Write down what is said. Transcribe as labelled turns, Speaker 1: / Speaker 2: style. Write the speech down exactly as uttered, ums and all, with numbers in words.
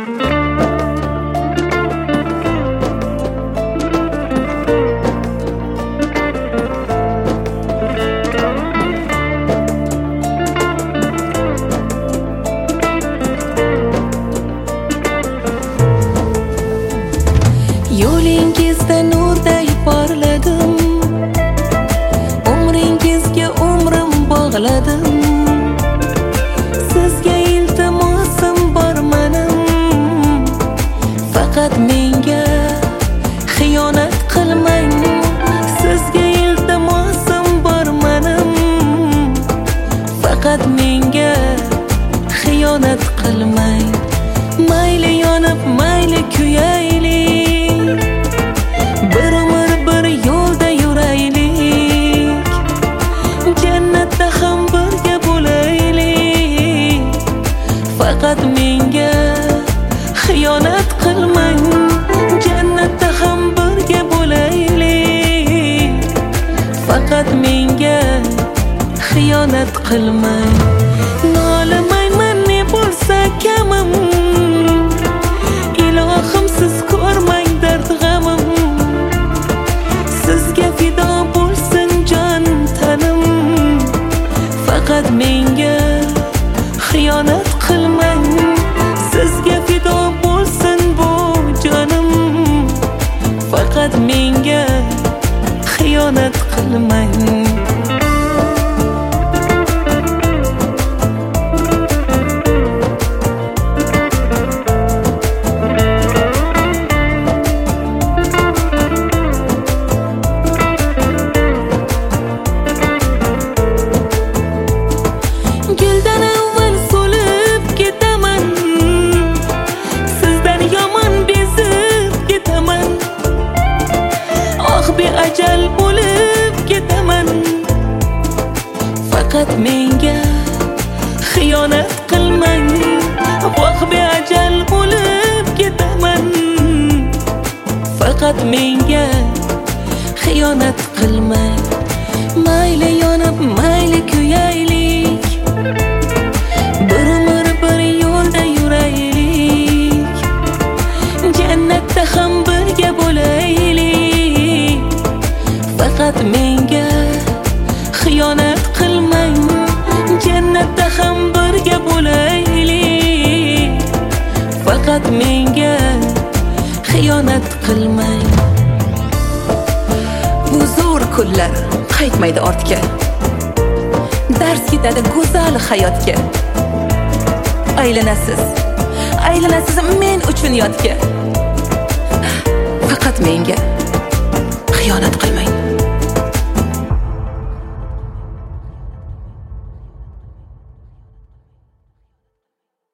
Speaker 1: Yo'lingizda nurday porladim, umringizga umrim bog'ladim. Sizga iltimosim bor mening, faqat menga xiyonat qilmang. Sizga iltimosim bor mening, faqat menga xiyonat qilmang. Mayli yonib, mayli kuyaylik, bir umr bir yo'lda yuraylik. Jannatda ham birga bo'laylik, faqat menga xiyonat qilmang. Jannatda ham birga bo'laylik, faqat menga xiyonat qilmang. Nolimayman ne bo'lsa kamim, ilohim siz ko'rmang dard g'amim. Sizga fido bo'lsin jon tanim, faqat menga xiyonat qilmang. Sizga fido bo'lsin bu jonim, faqat menga xiyonat qilmang. Guldan avval so'lib ketaman, sizdan yomon bezib ketaman. Oh beajal bo'lib ketaman, faqat menga xiyonat qilmang. Oh beajal bo'lib ketaman, faqat menga xiyonat qilmang. Mayli yonib, mayli kuyaylik, bir umr bir yo'lda yuraylik. Jannatda ham birga bo'laylik, faqat menga xiyonat qilmang. Jannatda ham birga bo'laylik, faqat menga xiyonat qilmang. Bu zo'r kunlar qaytmaydi ortga, dars ketadi go'zal hayotga. Aylanasiz, aylanasiz men uchun yodga, faqat menga